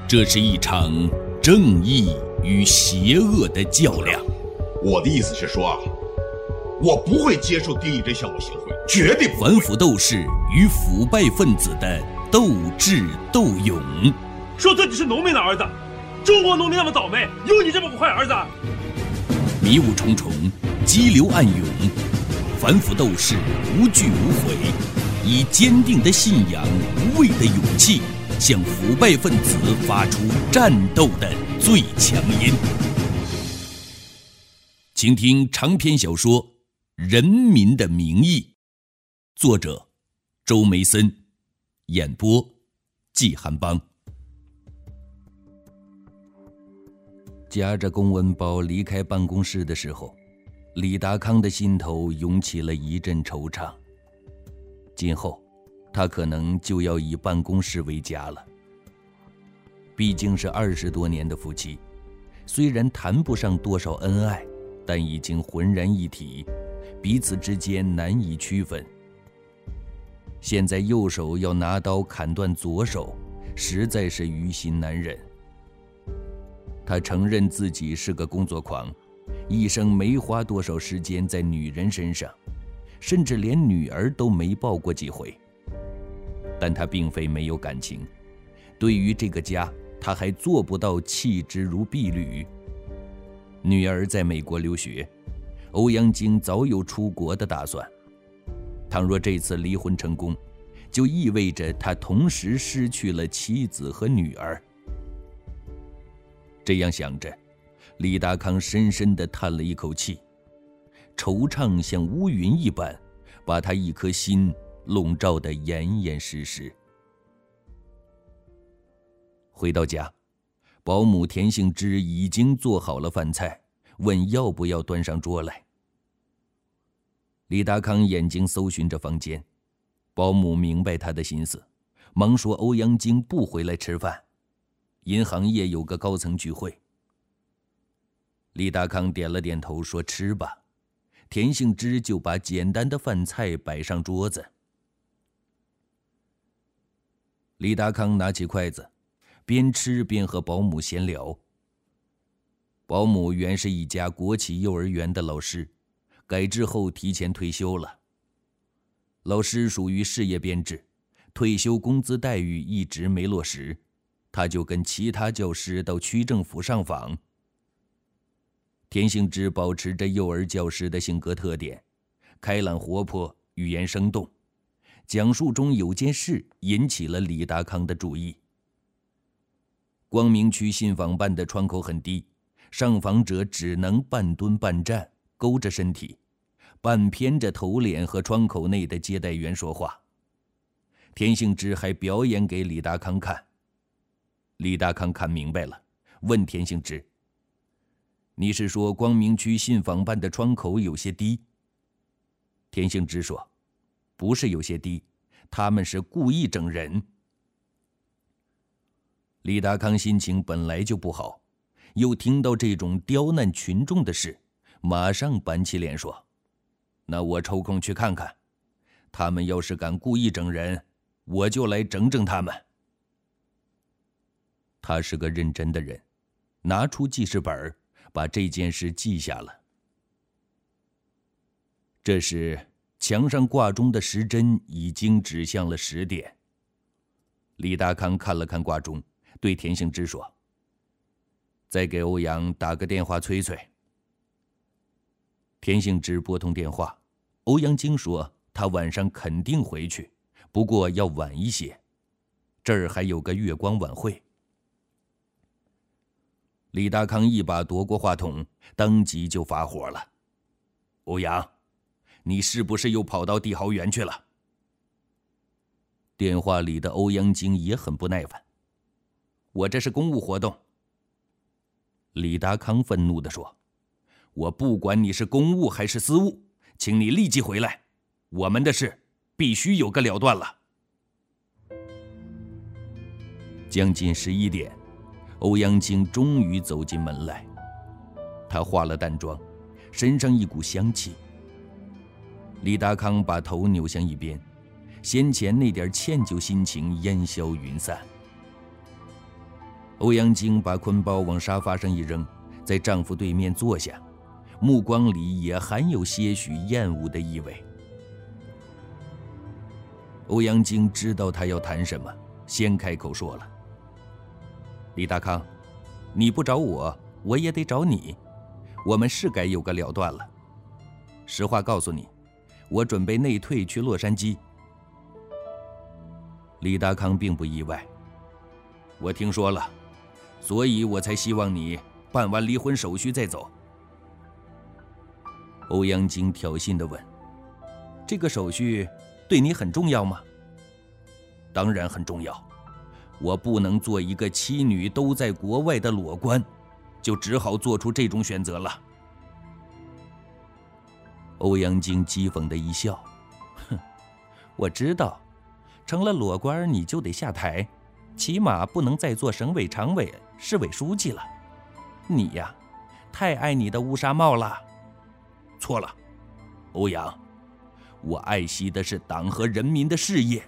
这是一场正义与邪恶的较量。 我的意思是说啊，我不会接受丁义珍向我行贿，绝对不会。 反腐斗士与腐败分子的斗智斗勇。 说自己是农民的儿子，中国农民那么倒霉，有你这么个坏儿子？ 迷雾重重，激流暗涌，反腐斗士无惧无悔，以坚定的信仰、无畏的勇气，向腐败分子发出战斗的最强音。请听长篇小说《人民的名义》，作者周梅森，演播季寒邦。夹着公文包离开办公室的时候，李达康的心头涌起了一阵惆怅。今后他可能就要以办公室为家了。毕竟是20多年的夫妻，虽然谈不上多少恩爱，但已经浑然一体，彼此之间难以区分。现在右手要拿刀砍断左手，实在是于心难忍。他承认自己是个工作狂，一生没花多少时间在女人身上，甚至连女儿都没抱过几回。但他并非没有感情，对于这个家，他还做不到弃之如敝履。女儿在美国留学，欧阳菁早有出国的打算。倘若这次离婚成功，就意味着他同时失去了妻子和女儿。这样想着，李达康深深地叹了一口气，惆怅像乌云一般，把他一颗心笼罩得严严实实。回到家，保姆田杏枝已经做好了饭菜，问要不要端上桌来。李达康眼睛搜寻着房间，保姆明白他的心思，忙说欧阳菁不回来吃饭，银行业有个高层聚会。李达康点了点头，说吃吧。田杏枝就把简单的饭菜摆上桌子。李达康拿起筷子，边吃边和保姆闲聊。保姆原是一家国企幼儿园的老师，改制后提前退休了。老师属于事业编制，退休工资待遇一直没落实，他就跟其他教师到区政府上访。田杏枝保持着幼儿教师的性格特点，开朗活泼，语言生动。讲述中有件事引起了李达康的注意。光明区信访办的窗口很低，上访者只能半蹲半站，勾着身体，半偏着头脸和窗口内的接待员说话。田杏枝还表演给李达康看。李达康看明白了，问田杏枝：“你是说光明区信访办的窗口有些低？”田杏枝说：“不是有些低，他们是故意整人。”李达康心情本来就不好，又听到这种刁难群众的事，马上板起脸说：“那我抽空去看看，他们要是敢故意整人，我就来整整他们。”他是个认真的人，拿出记事本，把这件事记下了。这时墙上挂钟的时针已经指向了10点。李达康看了看挂钟，对田杏枝说：“再给欧阳打个电话催催。”田杏枝拨通电话，欧阳菁说他晚上肯定回去，不过要晚一些，这儿还有个月光晚会。李达康一把夺过话筒，当即就发火了：“欧阳，你是不是又跑到帝豪园去了？”电话里的欧阳菁也很不耐烦：“我这是公务活动。”李达康愤怒地说：“我不管你是公务还是私务，请你立即回来，我们的事必须有个了断了。”将近11点，欧阳菁终于走进门来。他化了淡妆，身上一股香气。李达康把头扭向一边，先前那点歉疚心情烟消云散。 欧阳菁把坤包往沙发上一扔，在丈夫对面坐下，目光里也含有些许厌恶的意味。欧阳菁知道他要谈什么，先开口说了：“李大康，你不找我，我也得找你，我们是该有个了断了。实话告诉你，我准备内退去洛杉矶。”李大康并不意外：“我听说了，所以我才希望你办完离婚手续再走。”欧阳菁挑衅地问：“这个手续对你很重要吗？”“当然很重要，我不能做一个妻女都在国外的裸官，就只好做出这种选择了。”欧阳菁讥讽地一笑：“哼，我知道，成了裸官你就得下台，起码不能再做省委常委、市委书记了。你呀，太爱你的乌纱帽了。”“错了，欧阳，我爱惜的是党和人民的事业。”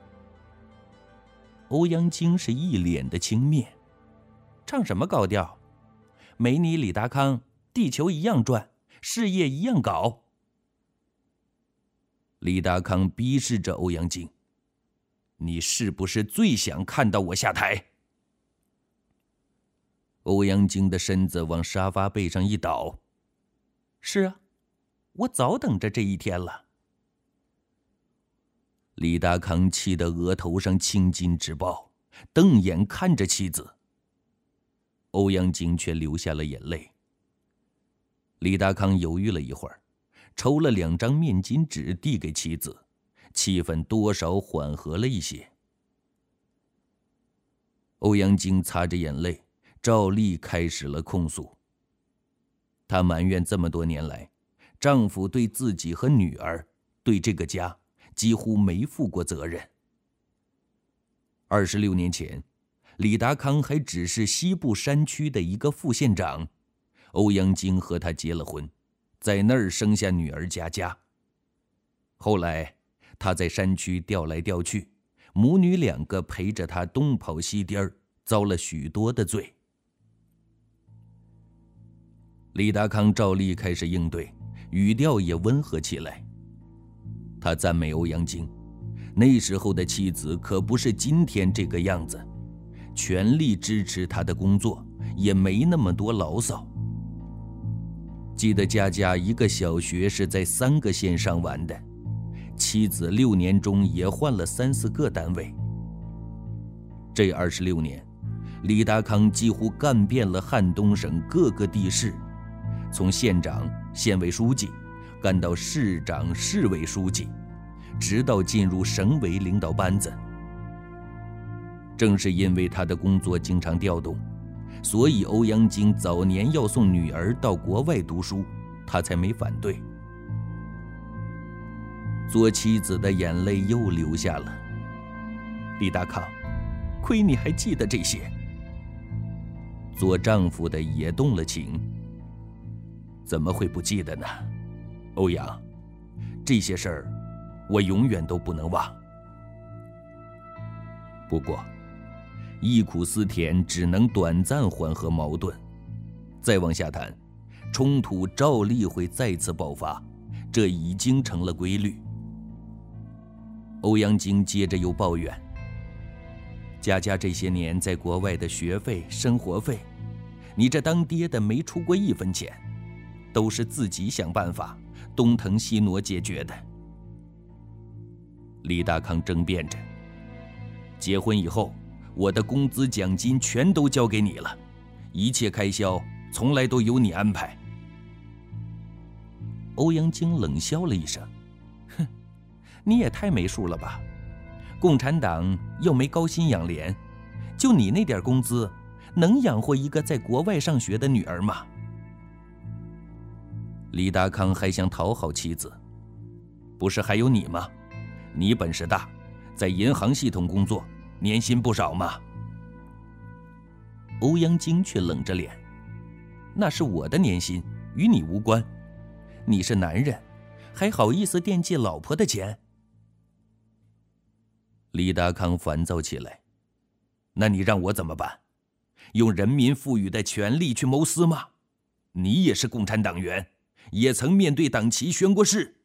欧阳菁是一脸的轻蔑：“唱什么高调？没你李达康，地球一样转，事业一样搞。”李达康逼视着欧阳菁：“你是不是最想看到我下台？”欧阳菁的身子往沙发背上一倒：“是啊，我早等着这一天了。”李达康气得额头上青筋直爆，瞪眼看着妻子。欧阳菁却流下了眼泪。李达康犹豫了一会儿，抽了2张面巾纸递给妻子，气氛多少缓和了一些。欧阳菁擦着眼泪，照例开始了控诉。她埋怨这么多年来，丈夫对自己和女儿，对这个家几乎没负过责任。26年前，李达康还只是西部山区的一个副县长，欧阳菁和他结了婚，在那儿生下女儿佳佳。后来他在山区调来调去，母女2个陪着他东跑西颠儿，遭了许多的罪。李达康照例开始应对，语调也温和起来。他赞美欧阳菁，那时候的妻子可不是今天这个样子，全力支持他的工作，也没那么多牢骚。记得佳佳一个小学是在3个县上完的，妻子6年中也换了3、4个单位。这26年，李达康几乎干遍了汉东省各个地市，从县长、县委书记干到市长、市委书记，直到进入省委领导班子。正是因为他的工作经常调动，所以欧阳菁早年要送女儿到国外读书，他才没反对。做妻子的眼泪又流下了。李达康，亏你还记得这些。做丈夫的也动了情。怎么会不记得呢？欧阳，这些事儿我永远都不能忘。不过忆苦思甜只能短暂缓和矛盾，再往下谈，冲突照例会再次爆发，这已经成了规律。欧阳菁接着又抱怨，佳佳这些年在国外的学费、生活费，你这当爹的没出过1分钱，都是自己想办法东腾西挪解决的。李大康争辩着，结婚以后我的工资奖金全都交给你了，一切开销从来都由你安排。欧阳菁冷笑了一声，哼，你也太没数了吧，共产党又没高薪养廉，就你那点工资能养活一个在国外上学的女儿吗？李达康还想讨好妻子，不是还有你吗？你本事大，在银行系统工作，年薪不少嘛。欧阳菁却冷着脸，那是我的年薪，与你无关。你是男人，还好意思惦记老婆的钱？李达康烦躁起来，那你让我怎么办？ 用人民赋予的权利去谋私吗？你也是共产党员，也曾面对党旗宣过誓。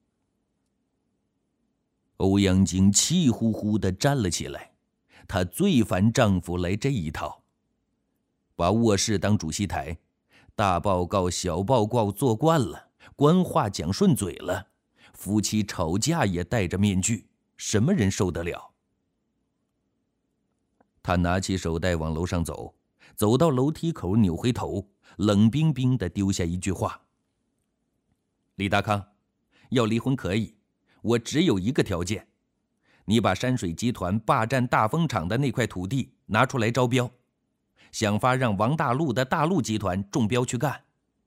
欧阳菁气呼呼地站了起来，她最烦丈夫来这一套，把卧室当主席台，大报告小报告做惯了，官话讲顺嘴了，夫妻吵架也戴着面具，什么人受得了？她拿起手袋往楼上走，走到楼梯口扭回头，冷冰冰地丢下一句话：李大康，要离婚可以，我只有一个条件，你把山水集团霸占大丰厂的那块土地拿出来招标，想法让王大陆的大陆集团中标去干。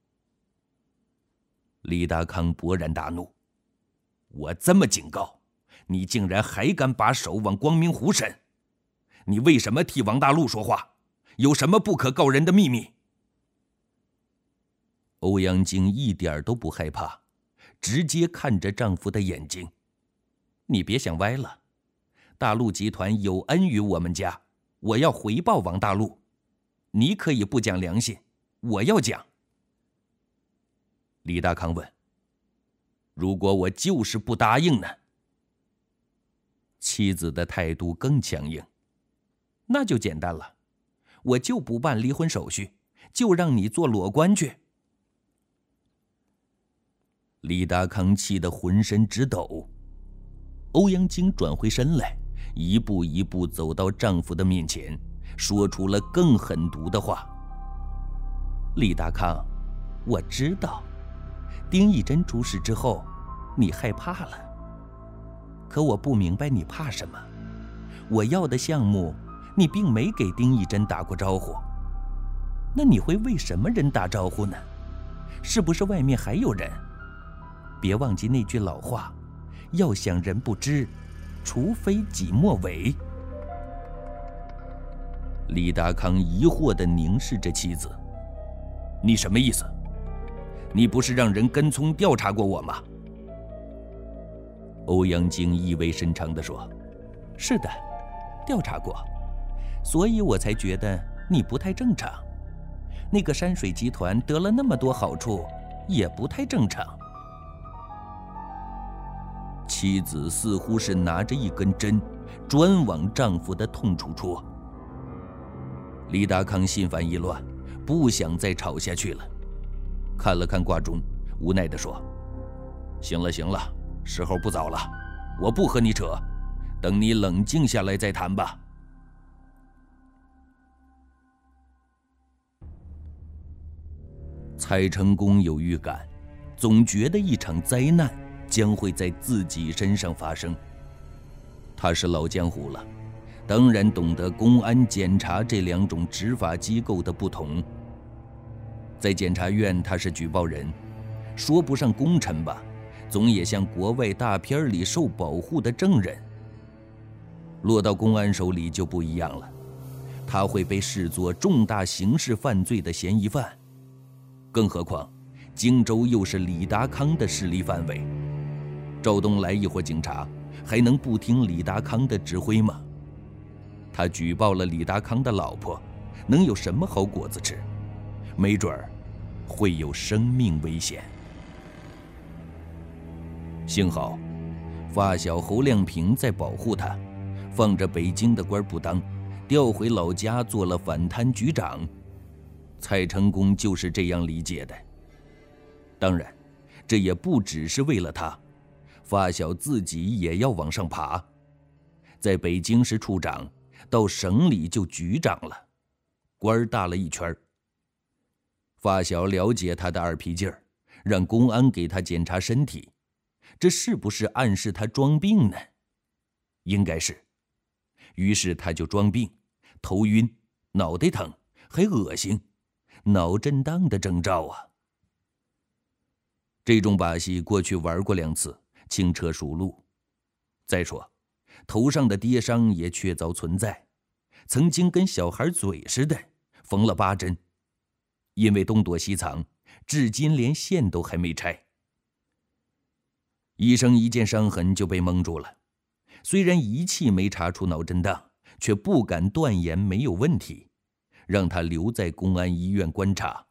李大康勃然大怒：我这么警告，你竟然还敢把手往光明湖伸？你为什么替王大陆说话？有什么不可告人的秘密？欧阳菁一点都不害怕，直接看着丈夫的眼睛：你别想歪了，大陆集团有恩于我们家，我要回报王大陆。你可以不讲良心，我要讲。李大康问：如果我就是不答应呢？妻子的态度更强硬：那就简单了，我就不办离婚手续，就让你做裸官去。李大康气得浑身直抖。欧阳菁转回身来，一步一步走到丈夫的面前，说出了更狠毒的话：李大康，我知道丁义珍出事之后你害怕了，可我不明白你怕什么。我要的项目你并没给丁义珍打过招呼，那你会为什么人打招呼呢？是不是外面还有人？别忘记那句老话，要想人不知，除非己莫为。李大康疑惑地凝视着妻子：你什么意思？你不是让人跟踪调查过我吗？欧阳菁意味深长地说：是的，调查过，所以我才觉得你不太正常。那个山水集团得了那么多好处，也不太正常。妻子似乎是拿着一根针，专往丈夫的痛处戳。李大康心烦意乱，不想再吵下去了，看了看挂钟，无奈地说：行了行了，时候不早了，我不和你扯，等你冷静下来再谈吧。蔡成功有预感，总觉得一场灾难将会在自己身上发生。他是老江湖了，当然懂得公安、检察这两种执法机构的不同。在检察院他是举报人，说不上功臣吧，总也像国外大片里受保护的证人。落到公安手里就不一样了，他会被视作重大刑事犯罪的嫌疑犯。更何况荆州又是李达康的势力范围，赵东来一伙警察还能不听李达康的指挥吗？他举报了李达康的老婆，能有什么好果子吃？没准儿会有生命危险。幸好发小侯亮平在保护他，放着北京的官不当，调回老家做了反贪局长。蔡成功就是这样理解的。当然，这也不只是为了他，发小自己也要往上爬。在北京是处长，到省里就局长了，官大了一圈。发小了解他的二皮劲儿，让公安给他检查身体，这是不是暗示他装病呢？应该是。于是他就装病，头晕，脑袋疼，还恶心，脑震荡的征兆啊。这种把戏过去玩过2次，轻车熟路。再说头上的跌伤也确凿存在，曾经跟小孩嘴似的缝了8针，因为东躲西藏，至今连线都还没拆。医生一见伤痕就被蒙住了，虽然仪器没查出脑震荡，却不敢断言没有问题， 让他留在公安医院观察。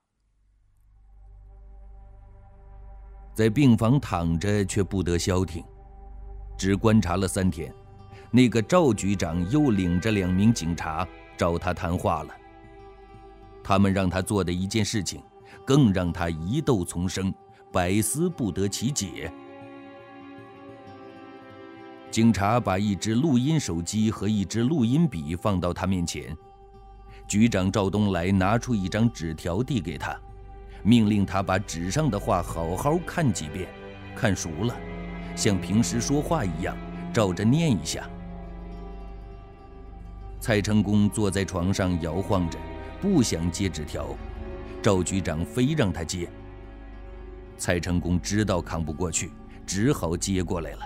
在病房躺着却不得消停，只观察了3天，那个赵局长又领着2名警察找他谈话了。他们让他做的一件事情，更让他疑窦丛生，百思不得其解。警察把一只录音手机和一支录音笔放到他面前，局长赵东来拿出一张纸条递给他，命令他把纸上的话好好看几遍，看熟了，像平时说话一样照着念一下。蔡成功坐在床上摇晃着，不想接纸条，赵局长非让他接。蔡成功知道扛不过去，只好接过来了。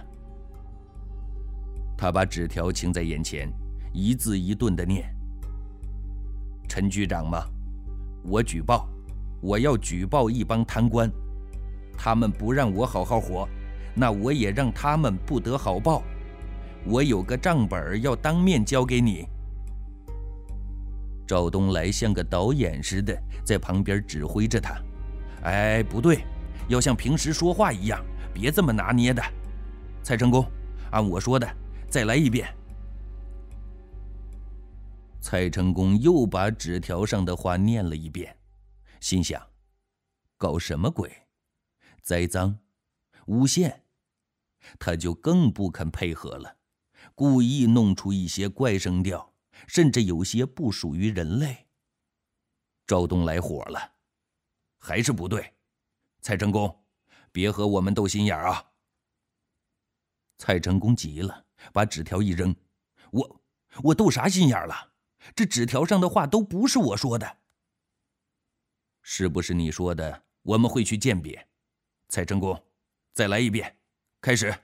他把纸条擎在眼前，一字一顿地念：陈局长嘛，我举报，我要举报一帮贪官，他们不让我好好活，那我也让他们不得好报。我有个账本要当面交给你。赵东来像个导演似的在旁边指挥着他：哎，不对，要像平时说话一样，别这么拿捏的。蔡成功，按我说的再来一遍。蔡成功又把纸条上的话念了一遍，心想：搞什么鬼？栽赃、诬陷？他就更不肯配合了，故意弄出一些怪声调，甚至有些不属于人类。赵东来火了：还是不对，蔡成功，别和我们斗心眼啊！蔡成功急了，把纸条一扔：我斗啥心眼了？这纸条上的话都不是我说的。是不是你说的，我们会去鉴别。蔡成功，再来一遍，开始。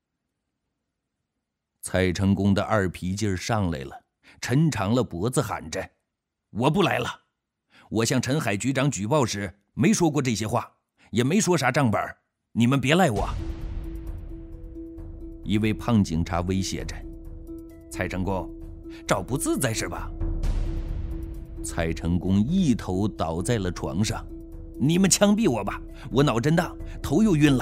蔡成功的二皮劲儿上来了，抻长了脖子喊着：我不来了！我向陈海局长举报时没说过这些话，也没说啥账本，你们别赖我。一位胖警察威胁着：蔡成功，找不自在是吧？蔡成功一头倒在了床上：你们枪毙我吧，我脑震荡，头又晕了。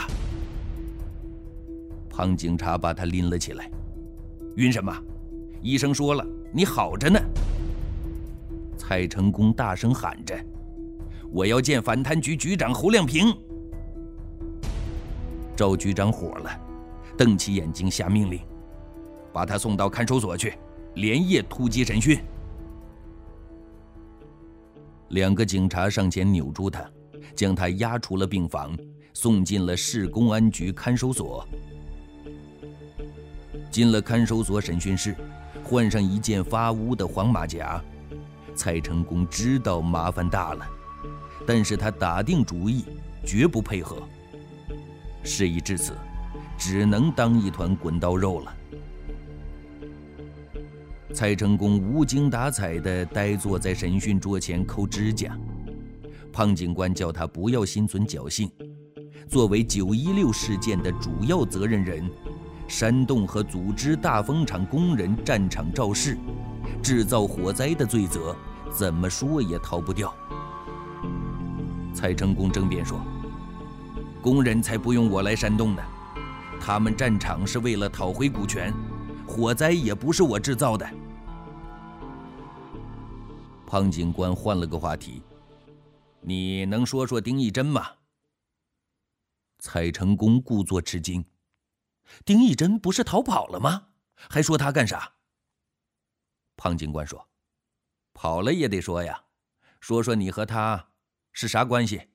胖警察把他拎了起来：晕什么？医生说了，你好着呢。蔡成功大声喊着：我要见反贪局局长侯亮平。赵局长火了，瞪起眼睛下命令：把他送到看守所去，连夜突击审讯。2个警察上前扭住他，将他押出了病房，送进了市公安局看守所。进了看守所审讯室，换上一件发乌的黄马甲，蔡成功知道麻烦大了，但是他打定主意，绝不配合。事已至此，只能当一团滚刀肉了。蔡成功无精打采地呆坐在审讯桌前抠指甲。胖警官叫他不要心存侥幸，作为916事件的主要责任人，煽动和组织大风厂工人战场肇事，制造火灾的罪责，怎么说也逃不掉。蔡成功争辩说：工人才不用我来煽动呢，他们战场是为了讨回股权，火灾也不是我制造的。胖警官换了个话题：你能说说丁义珍吗？蔡成功故作吃惊：丁义珍不是逃跑了吗？还说他干啥？胖警官说：跑了也得说呀，说说你和他是啥关系？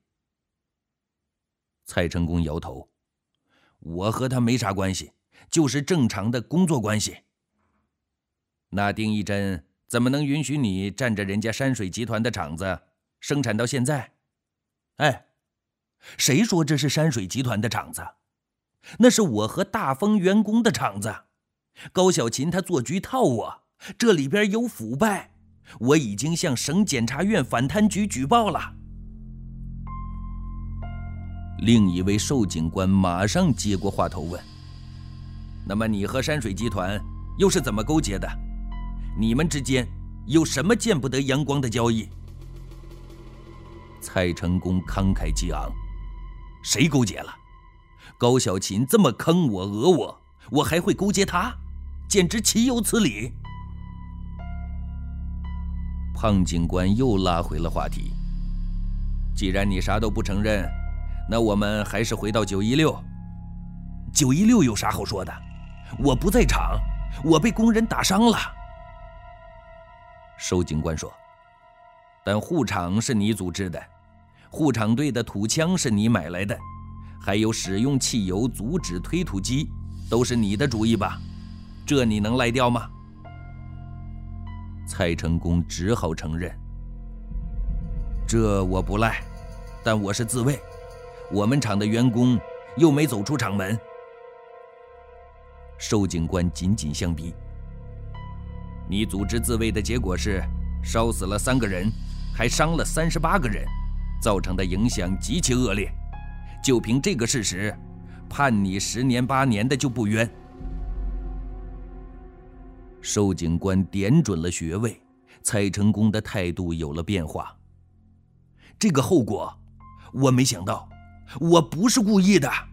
蔡成功摇头：我和他没啥关系，就是正常的工作关系。那丁义珍怎么能允许你占着人家山水集团的厂子生产到现在？哎，谁说这是山水集团的厂子？那是我和大丰员工的厂子。高小琴他做局套我，这里边有腐败，我已经向省检察院反贪局举报了。另一位瘦警官马上接过话头问：那么你和山水集团又是怎么勾结的？你们之间有什么见不得阳光的交易？蔡成功慷慨激昂：谁勾结了？高小琴这么坑我讹我，我还会勾结他？简直岂有此理！胖警官又拉回了话题：既然你啥都不承认，那我们还是回到916。916有啥好说的？我不在场，我被工人打伤了。收警官说：但护场是你组织的，护场队的土枪是你买来的，还有使用汽油阻止推土机，都是你的主意吧？这你能赖掉吗？蔡成功只好承认：这我不赖，但我是自卫，我们厂的员工又没走出厂门。收警官紧紧相逼：你组织自卫的结果是烧死了3个人，还伤了38个人，造成的影响极其恶劣，就凭这个事实，判你10年8年的就不冤。收警官点准了穴位，蔡成功的态度有了变化。这个后果我没想到，我不是故意的。